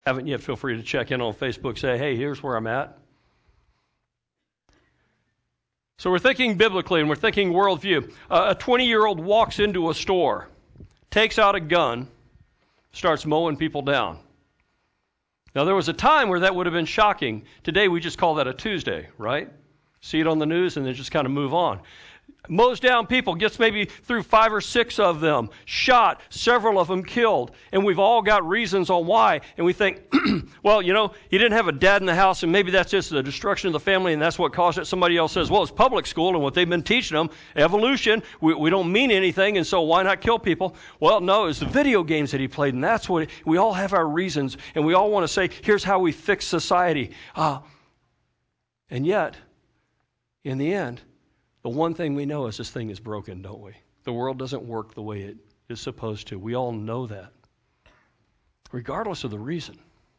Haven't yet, feel free to check in on Facebook, say, hey, here's where I'm at. So we're thinking biblically and we're thinking worldview. A 20-year-old walks into a store, takes out a gun, starts mowing people down. Now, there was a time where that would have been shocking. Today, we just call that a Tuesday, right? See it on the news and then just kind of move on. Mows down people, gets maybe through 5 or 6 of them, shot, several of them killed, and we've all got reasons on why, and we think, well, you know, he didn't have a dad in the house, and maybe that's just the destruction of the family, and that's what caused it. Somebody else says, well, it's public school, and what they've been teaching them, evolution, we don't mean anything, and so why not kill people? Well, no, it's the video games that he played, and that's what, we all have our reasons, and we all want to say, here's how we fix society. And yet, in the end, the one thing we know is this thing is broken, don't we? The world doesn't work the way it is supposed to. We all know that, regardless of the reason.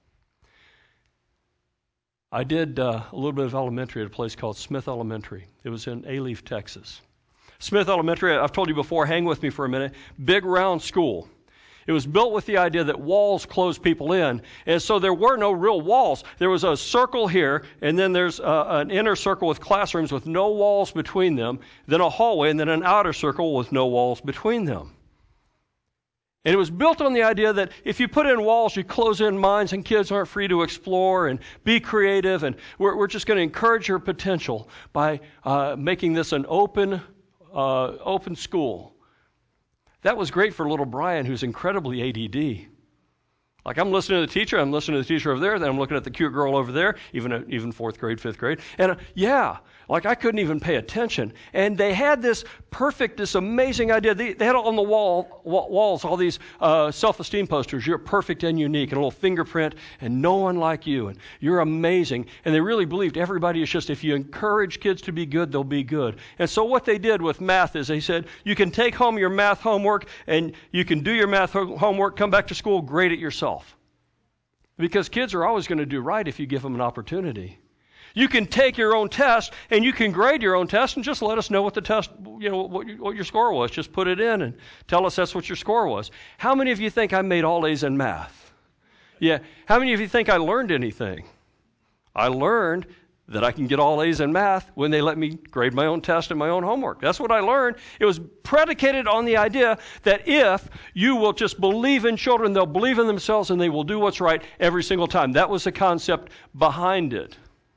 I did a little bit of elementary at a place called Smith Elementary. It was in Alief, Texas. Smith Elementary, I've told you before, hang with me for a minute, big round school. It was built with the idea that walls close people in, and so there were no real walls. There was a circle here, and then there's an inner circle with classrooms with no walls between them, then a hallway, and then an outer circle with no walls between them. And it was built on the idea that if you put in walls, you close in minds, and kids aren't free to explore and be creative, and we're just going to encourage your potential by making this an open school. That was great for little Brian, who's incredibly ADD. Like, I'm listening to the teacher over there, then I'm looking at the cute girl over there, even fourth grade, fifth grade. And like I couldn't even pay attention. And they had this amazing idea. They had on the walls all these self-esteem posters. You're perfect and unique, and a little fingerprint, and no one like you, and you're amazing. And they really believed everybody is just, if you encourage kids to be good, they'll be good. And so what they did with math is they said, you can take home your math homework, and you can do your math homework, come back to school, grade it yourself. Because kids are always going to do right if you give them an opportunity. You can take your own test, and you can grade your own test, and just let us know what the test, what your score was. Just put it in and tell us that's what your score was. How many of you think I made all A's in math? Yeah. How many of you think I learned anything? I learned that I can get all A's in math when they let me grade my own test and my own homework. That's what I learned. It was predicated on the idea that if you will just believe in children, they'll believe in themselves and they will do what's right every single time. That was the concept behind it.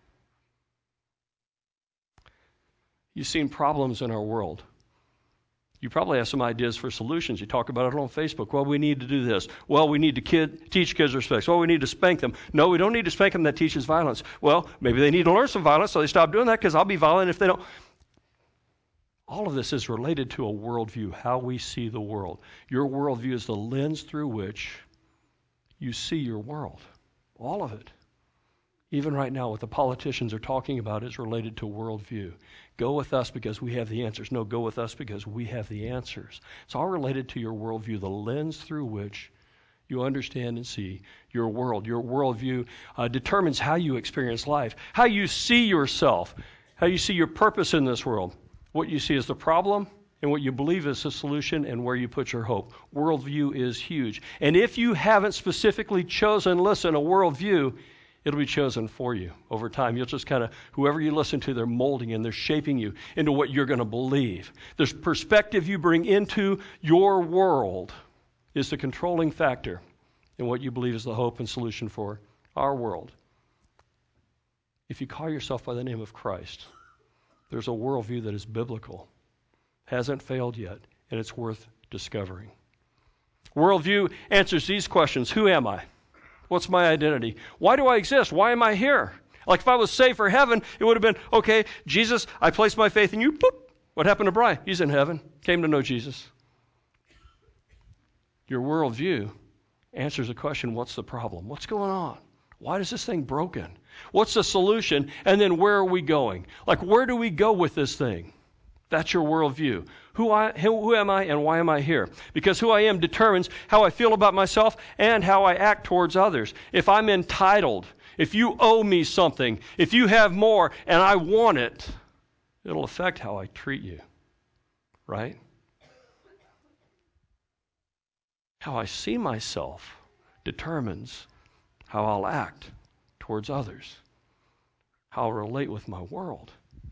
You've seen problems in our world. You probably have some ideas for solutions. You talk about it on Facebook. Well, we need to do this. Well, we need to teach kids respect. Well, we need to spank them. No, we don't need to spank them. That teaches violence. Well, maybe they need to learn some violence, so they stop doing that, because I'll be violent if they don't. All of this is related to a worldview, how we see the world. Your worldview is the lens through which you see your world. All of it. Even right now, what the politicians are talking about is related to worldview. Go with us because we have the answers. No, go with us because we have the answers. It's all related to your worldview, the lens through which you understand and see your world. Your worldview determines how you experience life, how you see yourself, how you see your purpose in this world, what you see as the problem, and what you believe is the solution, and where you put your hope. Worldview is huge. And if you haven't specifically chosen, listen, a worldview, it'll be chosen for you over time. You'll just kind of, whoever you listen to, they're molding and they're shaping you into what you're going to believe. This perspective you bring into your world is the controlling factor in what you believe is the hope and solution for our world. If you call yourself by the name of Christ, there's a worldview that is biblical, hasn't failed yet, and it's worth discovering. Worldview answers these questions. Who am I? What's my identity? Why do I exist? Why am I here? Like, if I was saved for heaven, it would have been, okay, Jesus, I placed my faith in you. Boop. What happened to Brian? He's in heaven. Came to know Jesus. Your worldview answers the question, what's the problem? What's going on? Why is this thing broken? What's the solution? And then where are we going? Like, where do we go with this thing? That's your worldview. Who am I and why am I here? Because who I am determines how I feel about myself and how I act towards others. If I'm entitled, if you owe me something, if you have more and I want it, it'll affect how I treat you, right? How I see myself determines how I'll act towards others, how I'll relate with my world.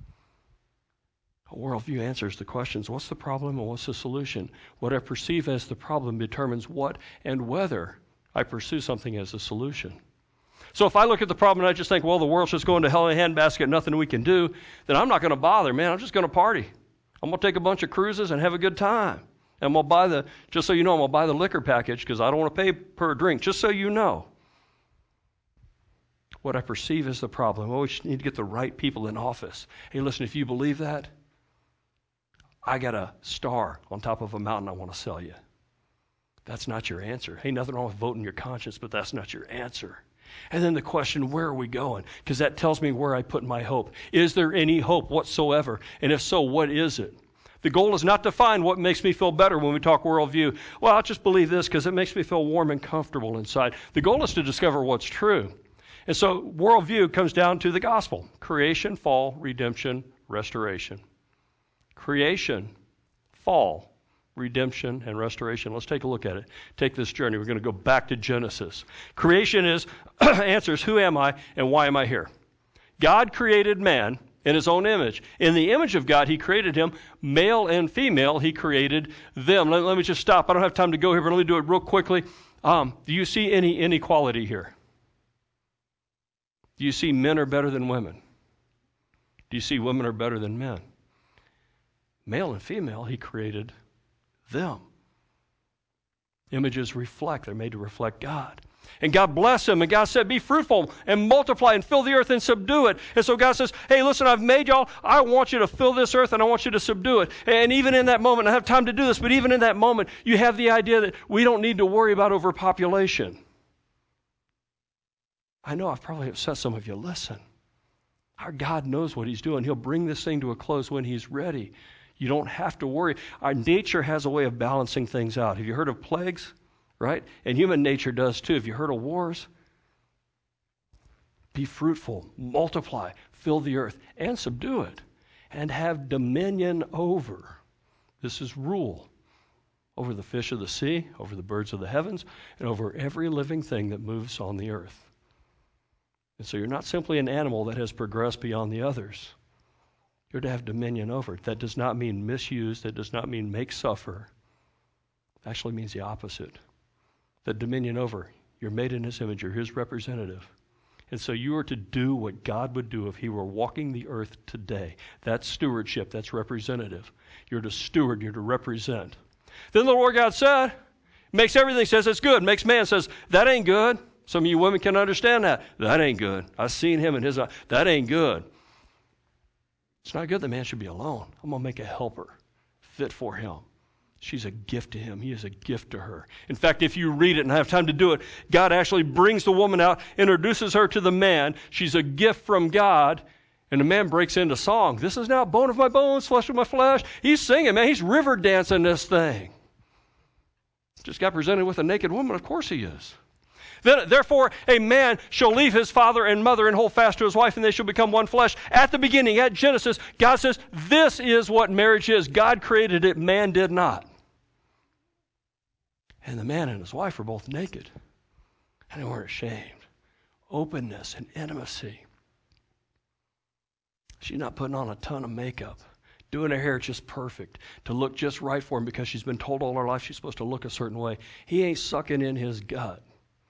A worldview answers the questions, what's the problem and what's the solution? What I perceive as the problem determines what and whether I pursue something as a solution. So if I look at the problem and I just think, well, the world's just going to hell in a handbasket, nothing we can do, then I'm not going to bother, man. I'm just going to party. I'm going to take a bunch of cruises and have a good time. And I'm going to buy just so you know, I'm going to buy the liquor package because I don't want to pay per drink, just so you know. What I perceive as the problem. Oh, we just need to get the right people in office. Hey, listen, if you believe that, I got a star on top of a mountain I want to sell you. That's not your answer. Hey, nothing wrong with voting your conscience, but that's not your answer. And then the question, where are we going? Because that tells me where I put my hope. Is there any hope whatsoever? And if so, what is it? The goal is not to find what makes me feel better when we talk worldview. Well, I'll just believe this because it makes me feel warm and comfortable inside. The goal is to discover what's true. And so worldview comes down to the gospel. Creation, fall, redemption, restoration. Creation, fall, redemption, and restoration. Let's take a look at it. Take this journey. We're going to go back to Genesis. Creation answers, who am I and why am I here? God created man in his own image. In the image of God, he created him. Male and female, he created them. Let me just stop. I don't have time to go here, but let me do it real quickly. Do you see any inequality here? Do you see men are better than women? Do you see women are better than men? Male and female, he created them. Images reflect. They're made to reflect God. And God blessed him, and God said, be fruitful and multiply and fill the earth and subdue it. And so God says, hey, listen, I've made y'all. I want you to fill this earth, and I want you to subdue it. And even in that moment, I have time to do this, but even in that moment, you have the idea that we don't need to worry about overpopulation. I know I've probably upset some of you. Listen, our God knows what he's doing. He'll bring this thing to a close when he's ready. You don't have to worry. Our nature has a way of balancing things out. Have you heard of plagues? Right? And human nature does too. Have you heard of wars? Be fruitful, multiply, fill the earth, and subdue it, and have dominion over. This is rule over the fish of the sea, over the birds of the heavens, and over every living thing that moves on the earth. And so you're not simply an animal that has progressed beyond the others. You're to have dominion over it. That does not mean misuse. That does not mean make suffer. It actually means the opposite. That dominion over. You're made in his image. You're his representative. And so you are to do what God would do if he were walking the earth today. That's stewardship. That's representative. You're to steward. You're to represent. Then the Lord God said, makes everything, says it's good. Makes man, says, that ain't good. Some of you women can understand that. That ain't good. I've seen him in his eye. That ain't good. It's not good that man should be alone. I'm going to make a helper fit for him. She's a gift to him. He is a gift to her. In fact, if you read it and I have time to do it, God actually brings the woman out, introduces her to the man. She's a gift from God. And the man breaks into song. This is now bone of my bones, flesh of my flesh. He's singing, man. He's river dancing this thing. Just got presented with a naked woman. Of course he is. Therefore, a man shall leave his father and mother and hold fast to his wife, and they shall become one flesh. At the beginning, at Genesis, God says, this is what marriage is. God created it, man did not. And the man and his wife were both naked, and they weren't ashamed. Openness and intimacy. She's not putting on a ton of makeup, doing her hair just perfect, to look just right for him because she's been told all her life she's supposed to look a certain way. He ain't sucking in his gut.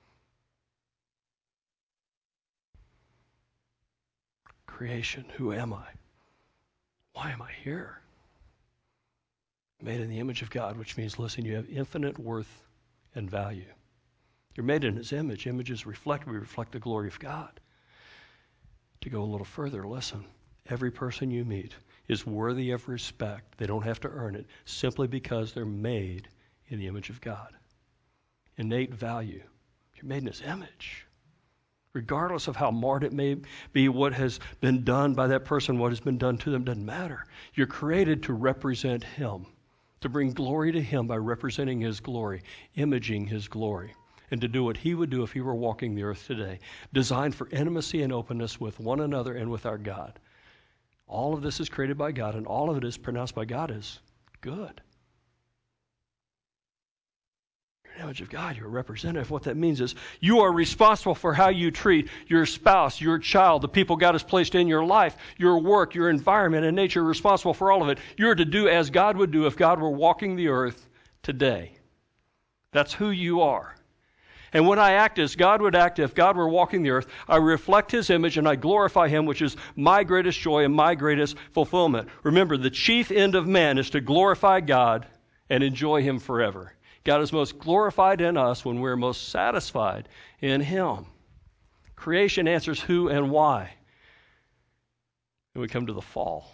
Creation, who am I? Why am I here? Made in the image of God, which means, listen, you have infinite worth and value. You're made in his image. Images reflect, we reflect the glory of God. To go a little further, listen, every person you meet is worthy of respect. They don't have to earn it, simply because they're made in the image of God. Innate value. You're made in his image. Regardless of how marred it may be, what has been done by that person, what has been done to them, doesn't matter. You're created to represent him, to bring glory to him by representing his glory, imaging his glory, and to do what he would do if he were walking the earth today, designed for intimacy and openness with one another and with our God. All of this is created by God, and all of it is pronounced by God as good. You're an image of God. You're a representative. What that means is you are responsible for how you treat your spouse, your child, the people God has placed in your life, your work, your environment, and nature. You're responsible for all of it. You're to do as God would do if God were walking the earth today. That's who you are. And when I act as God would act if God were walking the earth, I reflect His image and I glorify Him, which is my greatest joy and my greatest fulfillment. Remember, the chief end of man is to glorify God and enjoy Him forever. God is most glorified in us when we're most satisfied in Him. Creation answers who and why. And we come to the fall.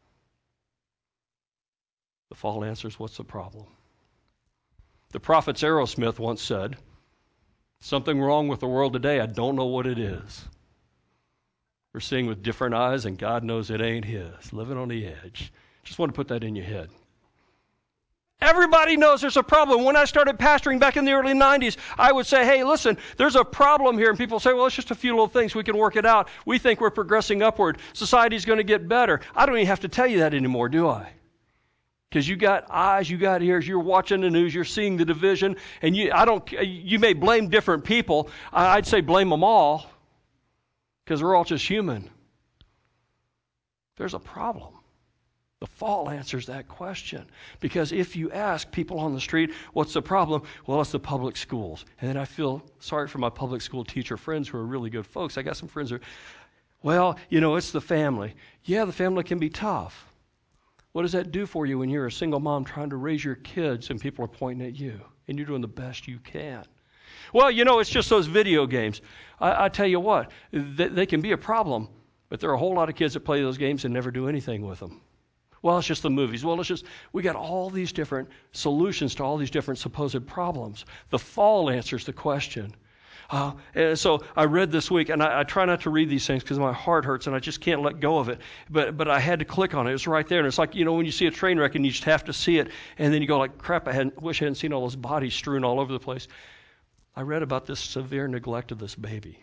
The fall answers what's the problem. The prophet Aerosmith once said, "Something wrong with the world today, I don't know what it is. We're seeing with different eyes, and God knows it ain't His. Living on the edge." Just want to put that in your head. Everybody knows there's a problem. When I started pastoring back in the early 90s, I would say, hey, listen, there's a problem here. And people say, well, it's just a few little things. We can work it out. We think we're progressing upward. Society's going to get better. I don't even have to tell you that anymore, do I? Because you got eyes, you got ears, you're watching the news, you're seeing the division, and you may blame different people. I'd say blame them all, because we're all just human. There's a problem. The fall answers that question. Because if you ask people on the street, what's the problem? Well, it's the public schools. And then I feel sorry for my public school teacher friends who are really good folks. I got some friends who are, well, it's the family. Yeah, the family can be tough. What does that do for you when you're a single mom trying to raise your kids and people are pointing at you and you're doing the best you can? Well, it's just those video games. I tell you what, they can be a problem, but there are a whole lot of kids that play those games and never do anything with them. Well, it's just the movies. Well, we got all these different solutions to all these different supposed problems. The fall answers the question. And so I read this week, and I try not to read these things because my heart hurts and I just can't let go of it. But I had to click on it. It was right there. And it's like, when you see a train wreck and you just have to see it. And then you go like, crap, I wish I hadn't seen all those bodies strewn all over the place. I read about this severe neglect of this baby.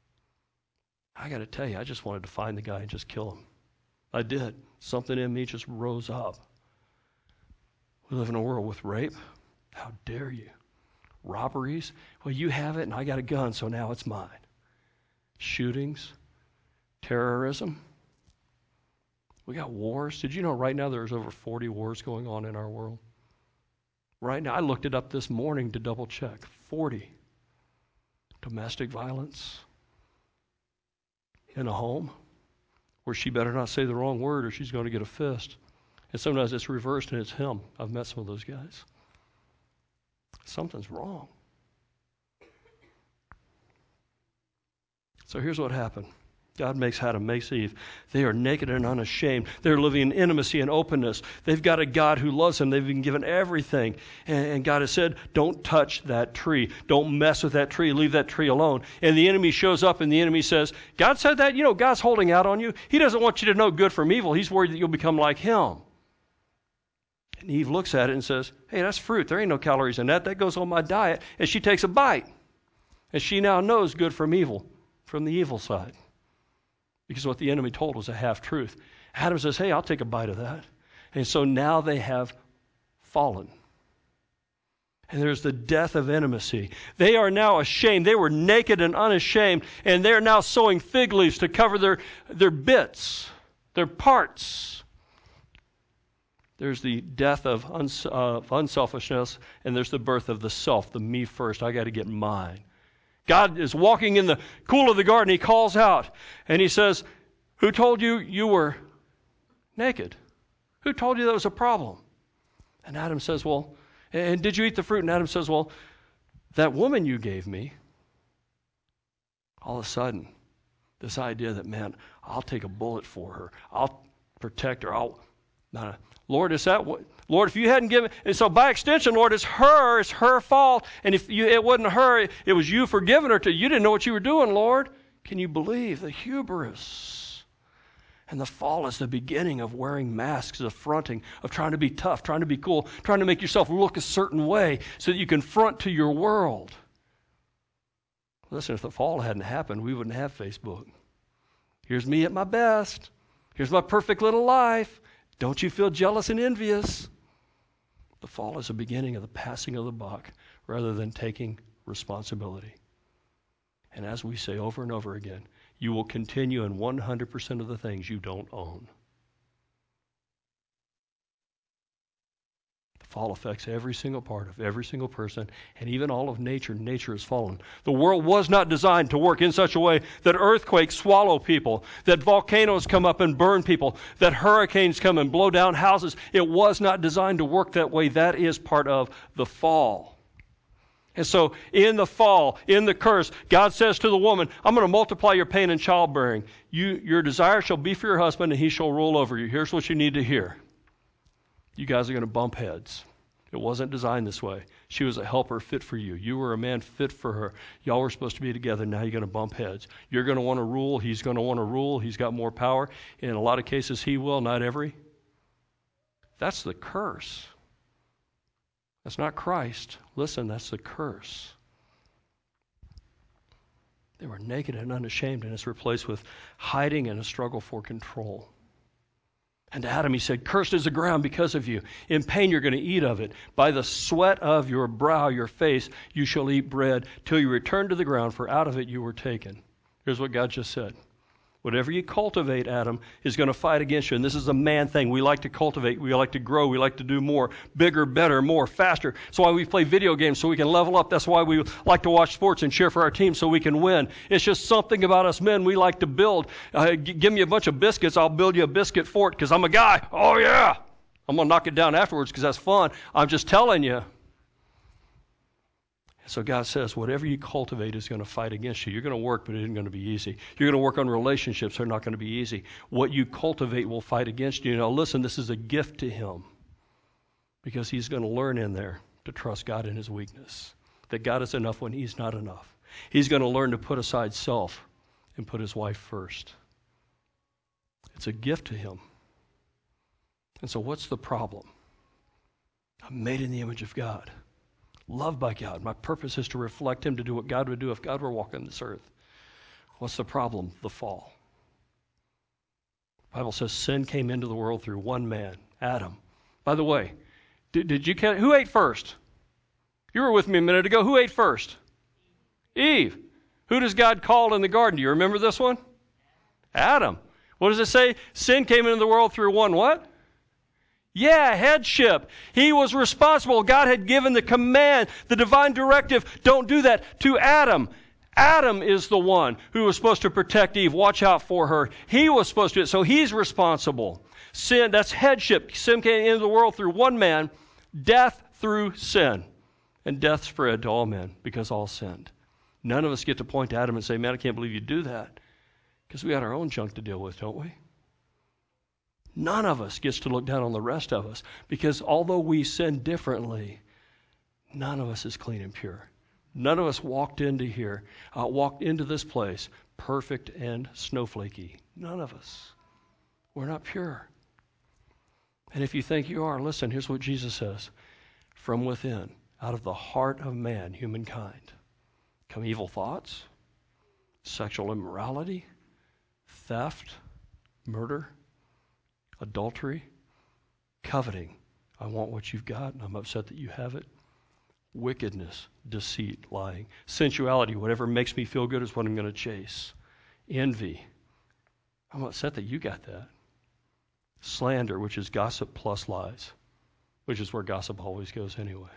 I got to tell you, I just wanted to find the guy and just kill him. I did. Something in me just rose up. We live in a world with rape. How dare you? Robberies. Well, you have it and I got a gun, so now it's mine. Shootings. Terrorism. We got wars. Did you know right now there's over 40 wars going on in our world? Right now, I looked it up this morning to double check. 40. Domestic violence in a home where she better not say the wrong word or she's going to get a fist. And sometimes it's reversed and it's him. I've met some of those guys. Something's wrong. So here's what happened. God makes Adam, makes Eve. They are naked and unashamed. They're living in intimacy and openness. They've got a God who loves them. They've been given everything. And God has said, don't touch that tree. Don't mess with that tree. Leave that tree alone. And the enemy shows up and the enemy says, God said that? God's holding out on you. He doesn't want you to know good from evil. He's worried that you'll become like him. And Eve looks at it and says, hey, that's fruit. There ain't no calories in that. That goes on my diet. And she takes a bite. And she now knows good from evil, from the evil side. Because what the enemy told was a half-truth. Adam says, hey, I'll take a bite of that. And so now they have fallen. And there's the death of intimacy. They are now ashamed. They were naked and unashamed, and they're now sewing fig leaves to cover their bits, their parts. There's the death of unselfishness, and there's the birth of the self, the me first. I got to get mine. God is walking in the cool of the garden. He calls out and he says, who told you you were naked? Who told you that was a problem? And Adam says, well, and did you eat the fruit? And Adam says, well, that woman you gave me. All of a sudden, this idea that, man, I'll take a bullet for her. I'll protect her. Lord, is that what? Lord, if you hadn't given, and so by extension, Lord, it's her fault. And if it wasn't her, it was you for giving her to. You didn't know what you were doing, Lord. Can you believe the hubris? And the fall is the beginning of wearing masks, of fronting, of trying to be tough, trying to be cool, trying to make yourself look a certain way so that you can front to your world. Listen, if the fall hadn't happened, we wouldn't have Facebook. Here's me at my best. Here's my perfect little life. Don't you feel jealous and envious? The fall is the beginning of the passing of the buck. rather than taking responsibility. And as we say over and over again, you will continue in 100% of the things you don't own. The fall affects every single part of every single person, and even all of nature. Nature has fallen. The world was not designed to work in such a way that earthquakes swallow people, that volcanoes come up and burn people, that hurricanes come and blow down houses. It was not designed to work that way. That is part of the fall. And so in the fall, in the curse, God says to the woman, I'm going to multiply your pain in childbearing. Your desire shall be for your husband, and he shall rule over you. Here's what you need to hear. You guys are going to bump heads. It wasn't designed this way. She was a helper fit for you. You were a man fit for her. Y'all were supposed to be together. Now you're going to bump heads. You're going to want to rule. He's going to want to rule. He's got more power. In a lot of cases, he will, not every. That's the curse. That's not Christ. Listen, that's the curse. They were naked and unashamed, and it's replaced with hiding and a struggle for control. And to Adam he said, cursed is the ground because of you. In pain you're going to eat of it. By the sweat of your brow, your face, you shall eat bread till you return to the ground, for out of it you were taken. Here's what God just said. Whatever you cultivate, Adam, is going to fight against you. And this is a man thing. We like to cultivate. We like to grow. We like to do more. Bigger, better, more, faster. That's why we play video games, so we can level up. That's why we like to watch sports and cheer for our team, so we can win. It's just something about us men we like to build. Give me a bunch of biscuits. I'll build you a biscuit fort because I'm a guy. Oh, yeah. I'm going to knock it down afterwards because that's fun. I'm just telling you. So God says, whatever you cultivate is going to fight against you. You're going to work, but it isn't going to be easy. You're going to work on relationships. They're not going to be easy. What you cultivate will fight against you. Now, listen, this is a gift to him because he's going to learn in there to trust God in his weakness, that God is enough when he's not enough. He's going to learn to put aside self and put his wife first. It's a gift to him. And so what's the problem? I'm made in the image of God. Loved by God. My purpose is to reflect him, to do what God would do if God were walking this earth. What's the problem? The fall. The Bible says sin came into the world through one man, Adam. By the way, did you catch, who ate first? You were with me a minute ago. Who ate first? Eve. Who does God call in the garden? Do you remember this one? Adam. What does it say? Sin came into the world through one what? Yeah, headship. He was responsible. God had given the command, the divine directive, don't do that, to Adam. Adam is the one who was supposed to protect Eve, watch out for her. He was supposed to do it, so he's responsible. Sin, that's headship. Sin came into the world through one man, death through sin. And death spread to all men because all sinned. None of us get to point to Adam and say, man, I can't believe you do that. Because we got our own junk to deal with, don't we? None of us gets to look down on the rest of us because although we sin differently, none of us is clean and pure. None of us walked into this place perfect and snowflakey. None of us. We're not pure. And if you think you are, listen, here's what Jesus says. From within, out of the heart of man, humankind, come evil thoughts, sexual immorality, theft, murder, adultery, coveting. I want what you've got, and I'm upset that you have it. Wickedness, deceit, lying. Sensuality, whatever makes me feel good is what I'm going to chase. Envy. I'm upset that you got that. Slander, which is gossip plus lies, which is where gossip always goes anyway.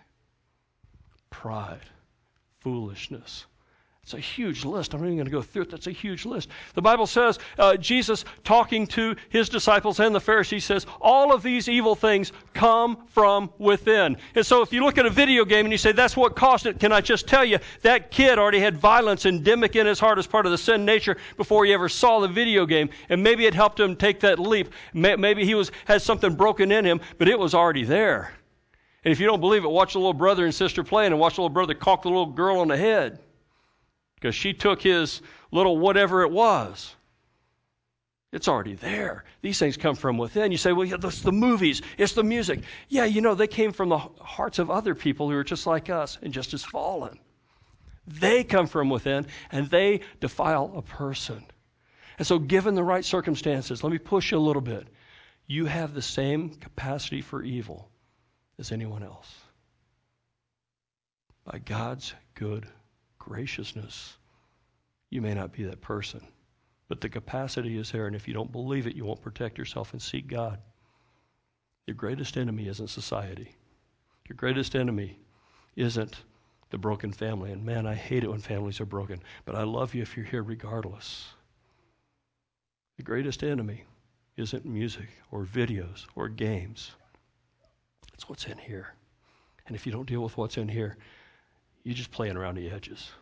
Pride, foolishness. It's a huge list. I'm not even going to go through it. That's a huge list. The Bible says, Jesus talking to his disciples and the Pharisees says, all of these evil things come from within. And so if you look at a video game and you say, that's what caused it, can I just tell you, that kid already had violence endemic in his heart as part of the sin nature before he ever saw the video game. And maybe it helped him take that leap. Maybe he had something broken in him, but it was already there. And if you don't believe it, watch the little brother and sister playing and watch the little brother conk the little girl on the head. Because she took his little whatever it was. It's already there. These things come from within. You say, well, yeah, that's the movies. It's the music. Yeah, they came from the hearts of other people who are just like us and just as fallen. They come from within, and they defile a person. And so given the right circumstances, let me push you a little bit. You have the same capacity for evil as anyone else. by God's good graciousness. You may not be that person, but the capacity is there, and if you don't believe it, you won't protect yourself and seek God. Your greatest enemy isn't society. Your greatest enemy isn't the broken family. And man, I hate it when families are broken, but I love you if you're here regardless. The greatest enemy isn't music or videos or games. It's what's in here. And if you don't deal with what's in here, you're just playing around the edges.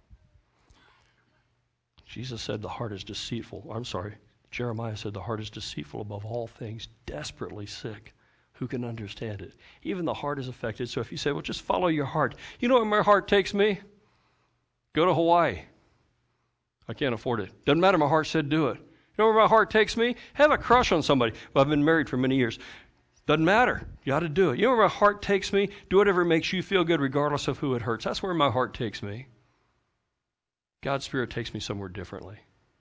Jesus said the heart is deceitful. Jeremiah said the heart is deceitful above all things, desperately sick. Who can understand it? Even the heart is affected. So if you say, well, just follow your heart. You know where my heart takes me? Go to Hawaii. I can't afford it. Doesn't matter, my heart said do it. You know where my heart takes me? Have a crush on somebody. Well, I've been married for many years. Doesn't matter. You got to do it. You know where my heart takes me? Do whatever makes you feel good regardless of who it hurts. That's where my heart takes me. God's Spirit takes me somewhere differently.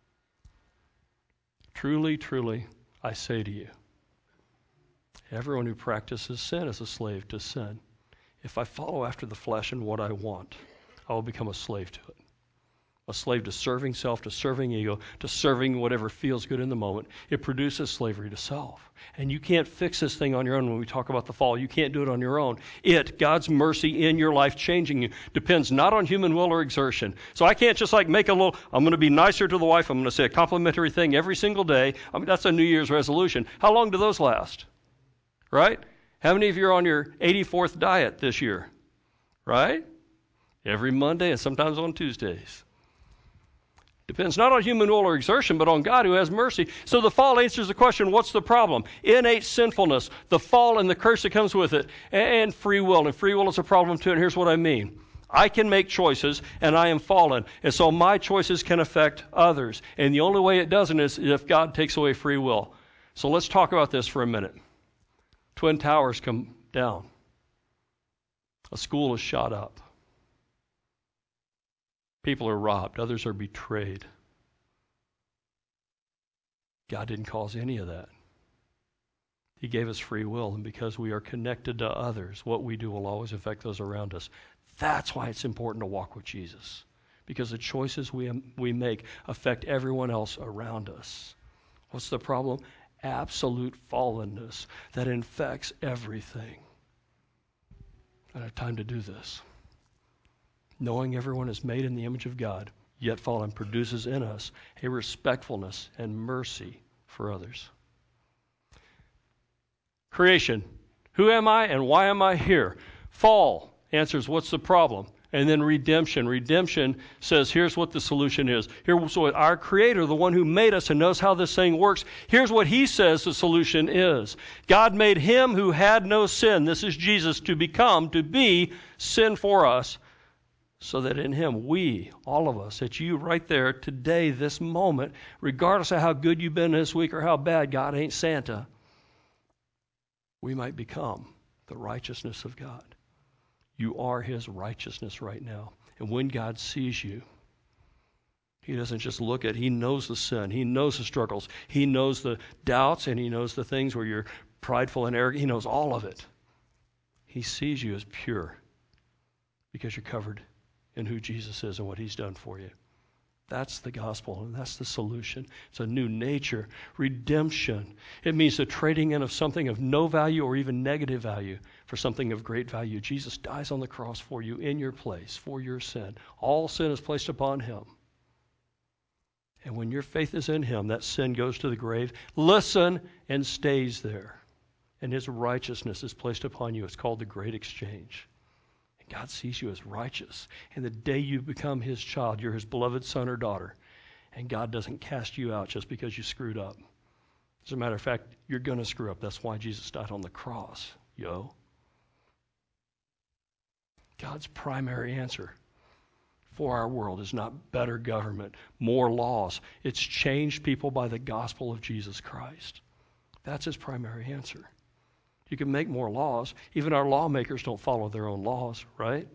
Truly, truly, I say to you, everyone who practices sin is a slave to sin. If I follow after the flesh and what I want, I will become a slave to it. A slave to serving self, to serving ego, to serving whatever feels good in the moment. It produces slavery to self. And you can't fix this thing on your own when we talk about the fall. You can't do it on your own. God's mercy in your life changing you, depends not on human will or exertion. So I can't just make I'm going to be nicer to the wife. I'm going to say a complimentary thing every single day. That's a New Year's resolution. How long do those last? Right? How many of you are on your 84th diet this year? Right? Every Monday and sometimes on Tuesdays. Depends not on human will or exertion, but on God who has mercy. So the fall answers the question, what's the problem? Innate sinfulness, the fall and the curse that comes with it, and free will. And free will is a problem too, and here's what I mean. I can make choices, and I am fallen. And so my choices can affect others. And the only way it doesn't is if God takes away free will. So let's talk about this for a minute. Twin Towers come down. A school is shot up. People are robbed. Others are betrayed. God didn't cause any of that. He gave us free will, and because we are connected to others, what we do will always affect those around us. That's why it's important to walk with Jesus, because the choices we make affect everyone else around us. What's the problem? Absolute fallenness that infects everything. I don't have time to do this. Knowing everyone is made in the image of God, yet fallen, produces in us a respectfulness and mercy for others. Creation. Who am I and why am I here? Fall answers what's the problem? And then redemption. Redemption says here's what the solution is. Here's what our Creator, the one who made us and knows how this thing works, here's what He says the solution is. God made Him who had no sin, this is Jesus, to be sin for us, so that in Him, we, all of us, it's you right there today, this moment, regardless of how good you've been this week or how bad, God ain't Santa, we might become the righteousness of God. You are His righteousness right now. And when God sees you, He doesn't just look at it. He knows the sin. He knows the struggles. He knows the doubts, and He knows the things where you're prideful and arrogant. He knows all of it. He sees you as pure because you're covered in who Jesus is and what He's done for you. That's the gospel, and that's the solution. It's a new nature. Redemption. It means the trading in of something of no value or even negative value for something of great value. Jesus dies on the cross for you in your place, for your sin. All sin is placed upon Him. And when your faith is in Him, that sin goes to the grave. Listen, and stays there. And His righteousness is placed upon you. It's called the great exchange. God sees you as righteous. And the day you become His child, you're His beloved son or daughter. And God doesn't cast you out just because you screwed up. As a matter of fact, you're going to screw up. That's why Jesus died on the cross, God's primary answer for our world is not better government, more laws. It's changed people by the gospel of Jesus Christ. That's His primary answer. You can make more laws. Even our lawmakers don't follow their own laws, right?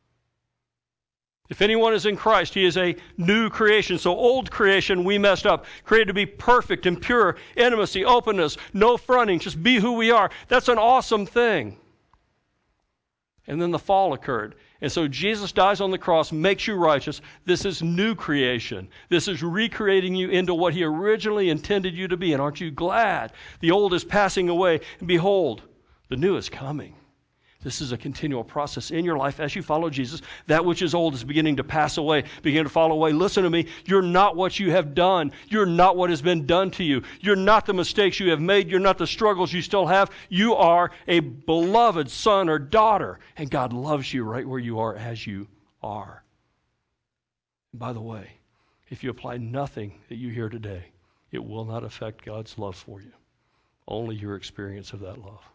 If anyone is in Christ, he is a new creation. So old creation, we messed up. Created to be perfect and pure, intimacy, openness, no fronting, just be who we are. That's an awesome thing. And then the fall occurred. And so Jesus dies on the cross, makes you righteous. This is new creation. This is recreating you into what he originally intended you to be. And aren't you glad? The old is passing away, and behold, the new is coming. This is a continual process in your life as you follow Jesus. That which is old is beginning to pass away, begin to fall away. Listen to me. You're not what you have done. You're not what has been done to you. You're not the mistakes you have made. You're not the struggles you still have. You are a beloved son or daughter, and God loves you right where you are as you are. And by the way, if you apply nothing that you hear today, it will not affect God's love for you. Only your experience of that love.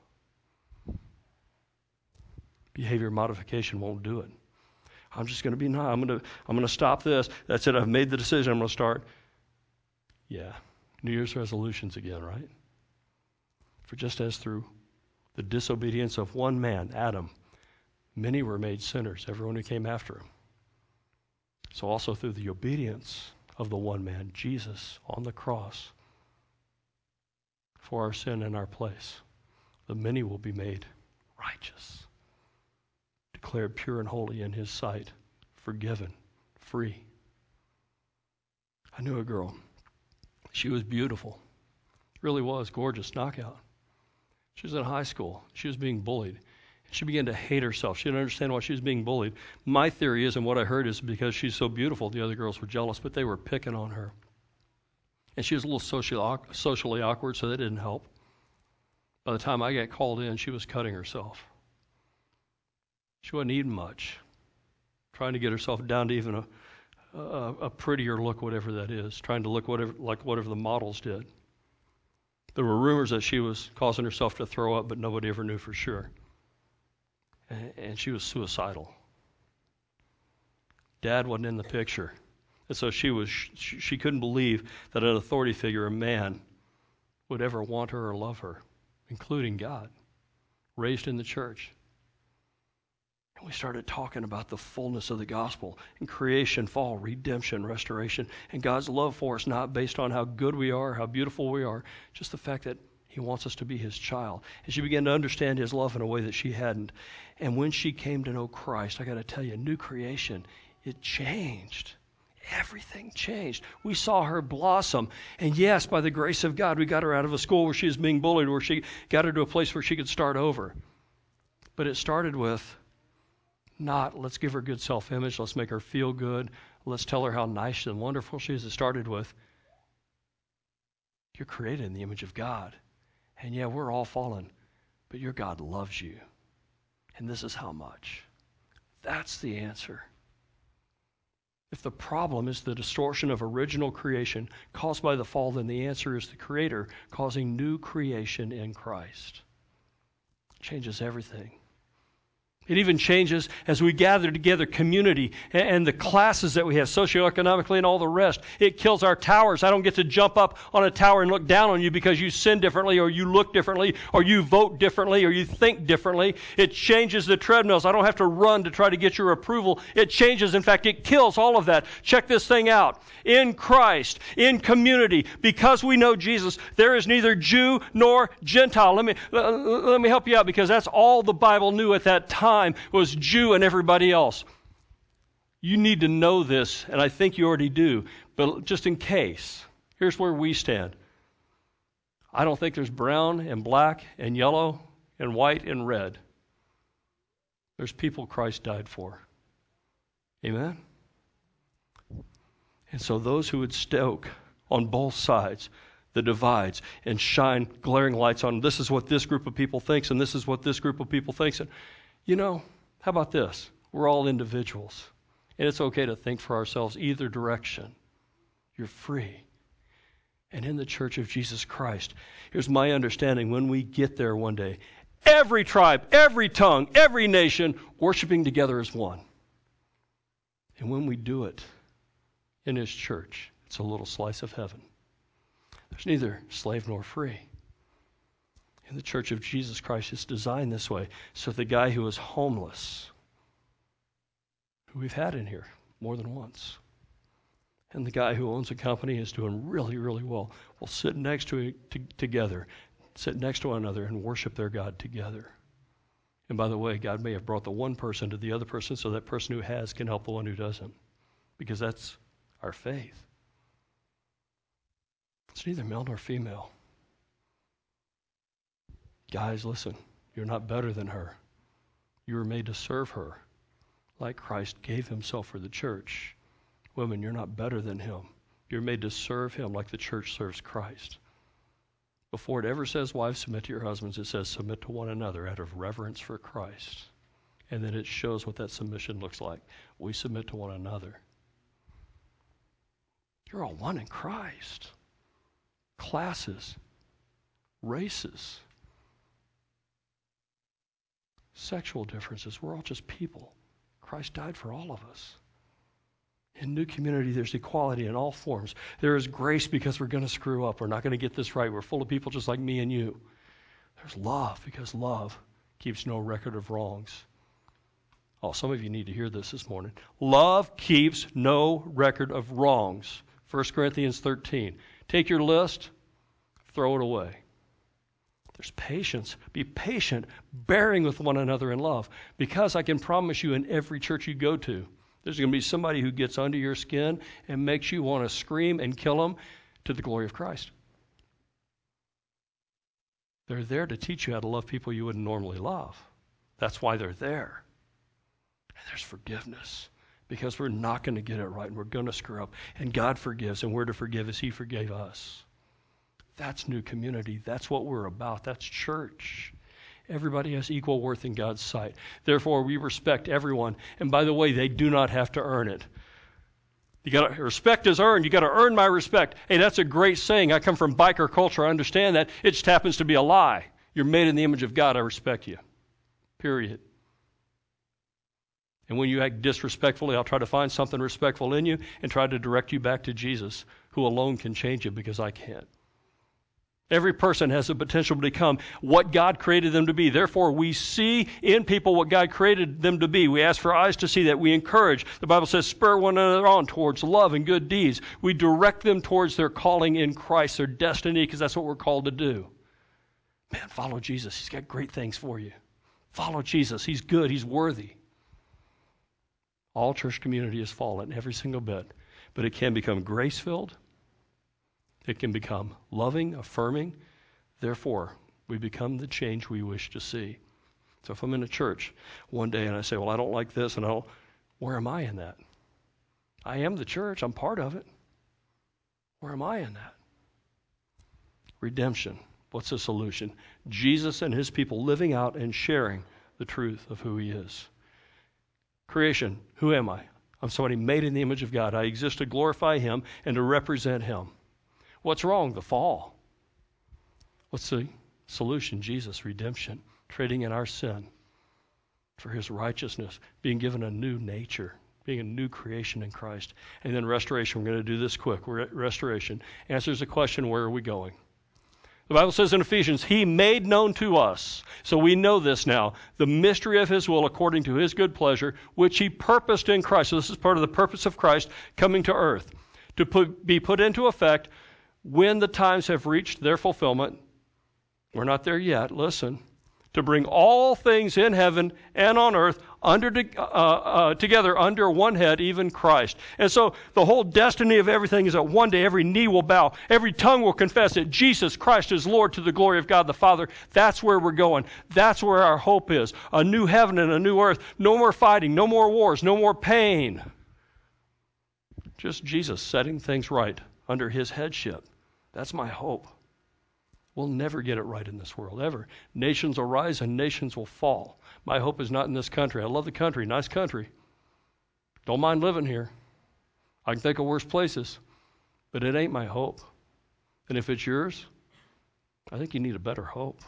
Behavior modification won't do it. I'm just going to be nice. I'm going to stop this. That's it. I've made the decision. I'm going to start. Yeah. New Year's resolutions again, right? For just as through the disobedience of one man, Adam, many were made sinners, everyone who came after him. So also through the obedience of the one man, Jesus, on the cross, for our sin in our place, the many will be made righteous, declared pure and holy in his sight, forgiven, free. I knew a girl. She was beautiful. Really was gorgeous, knockout. She was in high school. She was being bullied. She began to hate herself. She didn't understand why she was being bullied. My theory is, and what I heard is because she's so beautiful, the other girls were jealous, but they were picking on her. And she was a little socially awkward, so that didn't help. By the time I got called in, she was cutting herself. She wasn't eating much, trying to get herself down to even a prettier look, whatever that is, trying to look like whatever the models did. There were rumors that she was causing herself to throw up, but nobody ever knew for sure. And she was suicidal. Dad wasn't in the picture. And so she couldn't believe that an authority figure, a man, would ever want her or love her, including God, raised in the church. And we started talking about the fullness of the gospel and creation, fall, redemption, restoration, and God's love for us, not based on how good we are, how beautiful we are, just the fact that he wants us to be his child. And she began to understand his love in a way that she hadn't. And when she came to know Christ, I got to tell you, new creation, it changed. Everything changed. We saw her blossom. And yes, by the grace of God, we got her out of a school where she was being bullied, where she got her to a place where she could start over. But it started with not, let's give her good self-image, let's make her feel good, let's tell her how nice and wonderful she is. It started with, you're created in the image of God. And yeah, we're all fallen, but your God loves you. And this is how much. That's the answer. If the problem is the distortion of original creation caused by the fall, then the answer is the Creator causing new creation in Christ. It changes everything. It even changes as we gather together, community and the classes that we have socioeconomically and all the rest. It kills our towers. I don't get to jump up on a tower and look down on you because you sin differently or you look differently or you vote differently or you think differently. It changes the treadmills. I don't have to run to try to get your approval. It changes. In fact, it kills all of that. Check this thing out. In Christ, in community, because we know Jesus, there is neither Jew nor Gentile. Let me help you out, because that's all the Bible knew at that time was Jew and everybody else. You need to know this, and I think you already do, but just in case, here's where we stand. I don't think there's brown and black and yellow and white and red. There's people Christ died for. Amen? And so those who would stoke on both sides the divides and shine glaring lights on, this is what this group of people thinks and this is what this group of people thinks. And, you know, how about this? We're all individuals. And it's okay to think for ourselves either direction. You're free. And in the church of Jesus Christ, here's my understanding when we get there one day, every tribe, every tongue, every nation worshiping together as one. And when we do it in his church, it's a little slice of heaven. There's neither slave nor free. In the church of Jesus Christ, it's designed this way. So the guy who is homeless, who we've had in here more than once, and the guy who owns a company is doing really, really well, will sit next to together, sit next to one another and worship their God together. And by the way, God may have brought the one person to the other person so that person who has can help the one who doesn't, because that's our faith. It's neither male nor female. Guys, listen, you're not better than her. You were made to serve her like Christ gave himself for the church. Women, you're not better than him. You're made to serve him like the church serves Christ. Before it ever says, wives, submit to your husbands, it says, submit to one another out of reverence for Christ. And then it shows what that submission looks like. We submit to one another. You're all one in Christ. Classes, races, sexual differences, we're all just people. Christ died for all of us. In New Community, there's equality in all forms. There is grace because we're going to screw up. We're not going to get this right. We're full of people just like me and you. There's love because love keeps no record of wrongs. Oh, some of you need to hear this morning. Love keeps no record of wrongs. 1 Corinthians 13. Take your list, throw it away. There's patience. Be patient, bearing with one another in love. Because I can promise you, in every church you go to, there's going to be somebody who gets under your skin and makes you want to scream and kill them to the glory of Christ. They're there to teach you how to love people you wouldn't normally love. That's why they're there. And there's forgiveness. Because we're not going to get it right and we're going to screw up. And God forgives, and we're to forgive as he forgave us. That's New Community. That's what we're about. That's church. Everybody has equal worth in God's sight. Therefore, we respect everyone. And by the way, they do not have to earn it. Respect is earned. You got to earn my respect. Hey, that's a great saying. I come from biker culture. I understand that. It just happens to be a lie. You're made in the image of God. I respect you. Period. And when you act disrespectfully, I'll try to find something respectful in you and try to direct you back to Jesus, who alone can change you because I can't. Every person has the potential to become what God created them to be. Therefore, we see in people what God created them to be. We ask for eyes to see that. We encourage. The Bible says, spur one another on towards love and good deeds. We direct them towards their calling in Christ, their destiny, because that's what we're called to do. Man, follow Jesus. He's got great things for you. Follow Jesus. He's good. He's worthy. All church community has fallen, every single bit. But it can become grace-filled. It can become loving, affirming. Therefore, we become the change we wish to see. So if I'm in a church one day and I say, well, I don't like this, and where am I in that? I am the church. I'm part of it. Where am I in that? Redemption. What's the solution? Jesus and his people living out and sharing the truth of who he is. Creation. Who am I? I'm somebody made in the image of God. I exist to glorify him and to represent him. What's wrong? The fall. What's the solution? Jesus, redemption, trading in our sin for his righteousness, being given a new nature, being a new creation in Christ. And then restoration. We're going to do this quick. Restoration answers the question, where are we going? The Bible says in Ephesians, he made known to us, so we know this now, the mystery of his will according to his good pleasure, which he purposed in Christ. So this is part of the purpose of Christ coming to earth, to be put into effect when the times have reached their fulfillment. We're not there yet, listen. To bring all things in heaven and on earth together under one head, even Christ. And so the whole destiny of everything is that one day every knee will bow, every tongue will confess that Jesus Christ is Lord to the glory of God the Father. That's where we're going. That's where our hope is. A new heaven and a new earth. No more fighting, no more wars, no more pain. Just Jesus setting things right under his headship. That's my hope. We'll never get it right in this world, ever. Nations will rise and nations will fall. My hope is not in this country. I love the country, nice country. Don't mind living here. I can think of worse places, but it ain't my hope. And if it's yours, I think you need a better hope.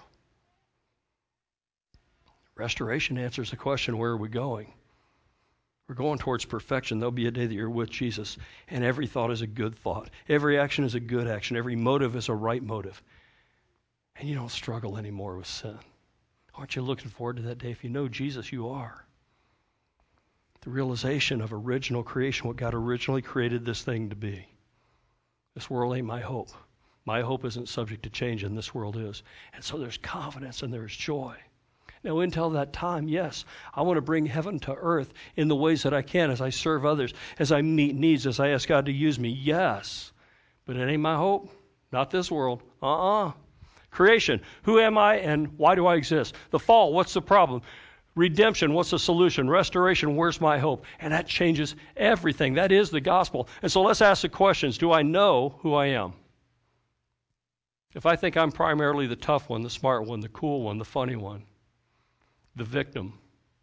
Restoration answers the question, where are we going? We're going towards perfection. There'll be a day that you're with Jesus, and every thought is a good thought. Every action is a good action. Every motive is a right motive. And you don't struggle anymore with sin. Aren't you looking forward to that day? If you know Jesus, you are. The realization of original creation, what God originally created this thing to be. This world ain't my hope. My hope isn't subject to change, and this world is. And so there's confidence and there's joy. Now, until that time, yes, I want to bring heaven to earth in the ways that I can as I serve others, as I meet needs, as I ask God to use me. Yes, but it ain't my hope. Not this world. Creation. Who am I and why do I exist? The fall. What's the problem? Redemption. What's the solution? Restoration. Where's my hope? And that changes everything. That is the gospel. And so let's ask the questions. Do I know who I am? If I think I'm primarily the tough one, the smart one, the cool one, the funny one, the victim,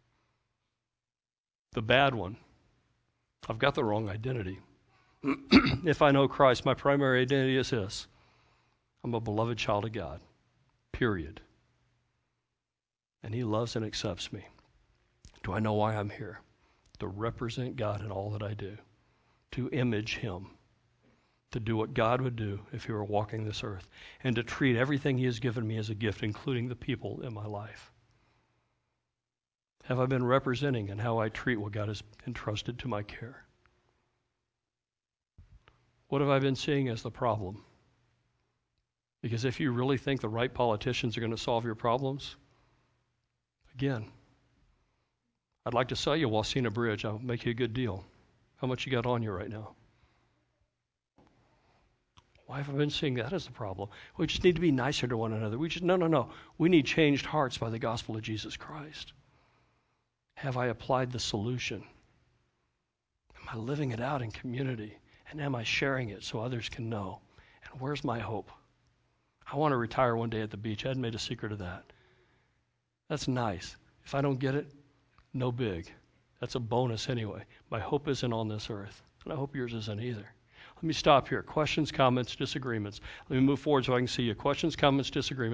the bad one, I've got the wrong identity. If I know Christ, my primary identity is this. I'm a beloved child of God, period. And he loves and accepts me. Do I know why I'm here? To represent God in all that I do, to image him, to do what God would do if he were walking this earth, and to treat everything he has given me as a gift, including the people in my life. Have I been representing in how I treat what God has entrusted to my care? What have I been seeing as the problem? Because if you really think the right politicians are going to solve your problems, again, I'd like to sell you Wasena Bridge. I'll make you a good deal. How much you got on you right now? Why have I been seeing that as the problem? We just need to be nicer to one another. No. We need changed hearts by the gospel of Jesus Christ. Have I applied the solution? Am I living it out in community? And am I sharing it so others can know? And where's my hope? I want to retire one day at the beach. I hadn't made a secret of that. That's nice. If I don't get it, no big. That's a bonus anyway. My hope isn't on this earth, and I hope yours isn't either. Let me stop here. Questions, comments, disagreements. Let me move forward so I can see you. Questions, comments, disagreements.